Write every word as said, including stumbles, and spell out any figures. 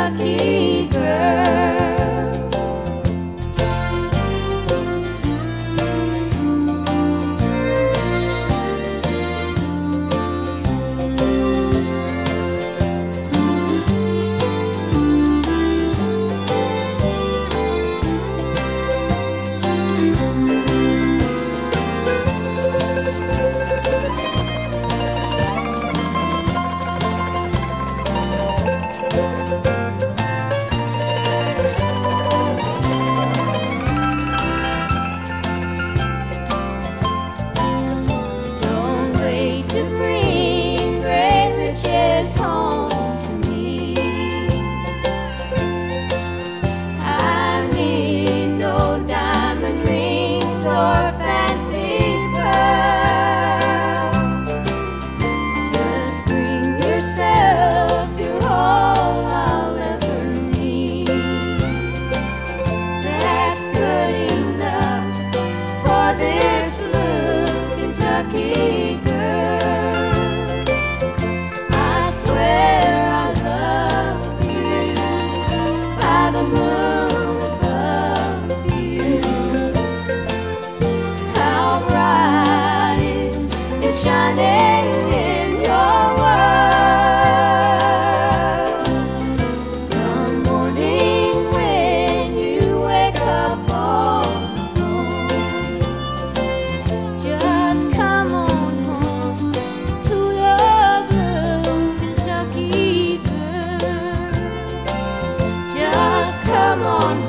Kentucky girl. To bring great riches home to me, I need no diamond rings or fancy pearls. Just bring yourself, you're all I'll ever need. That's good enough for this blue Kentucky girl. The moon above you, how bright is it shining in your world. Some morning when you wake up all alone, just come on home to your blue Kentucky girl. Just come on